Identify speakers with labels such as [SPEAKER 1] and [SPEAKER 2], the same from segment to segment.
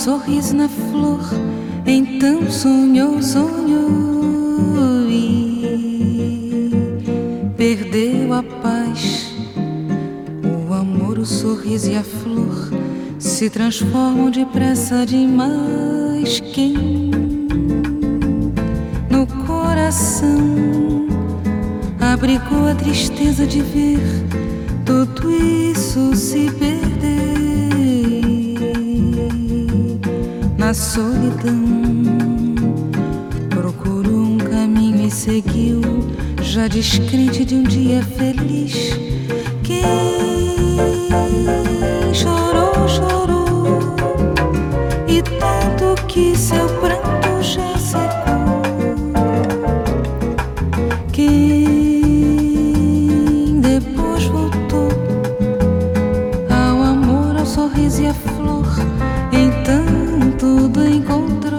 [SPEAKER 1] sorriso na flor, então sonhou, sonhou e perdeu a paz. O amor, o sorriso e a flor se transformam depressa demais. Quem no coração abrigou a tristeza de ver tudo isso se perder na solidão, procurou um caminho e seguiu, já descrente de um dia feliz. Quem chorou, chorou, e tanto que seu pranto já secou. Quem depois voltou ao amor, ao sorriso e à flor, então tudo encontrou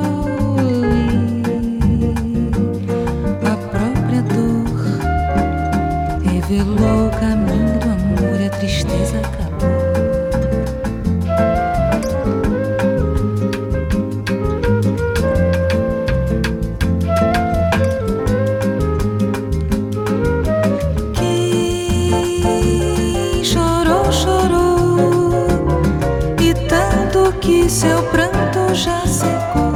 [SPEAKER 1] e a própria dor revelou o caminho do amor e a tristeza acabou. Quem chorou, chorou, e tanto que seu pranto já secou.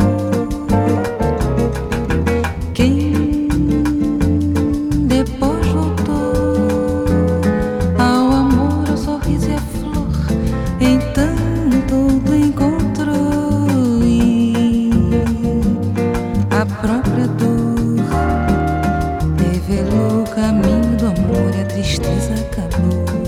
[SPEAKER 1] Quem depois voltou ao amor, ao sorriso e à flor, então tudo encontrou e a própria dor revelou o caminho do amor e a tristeza acabou.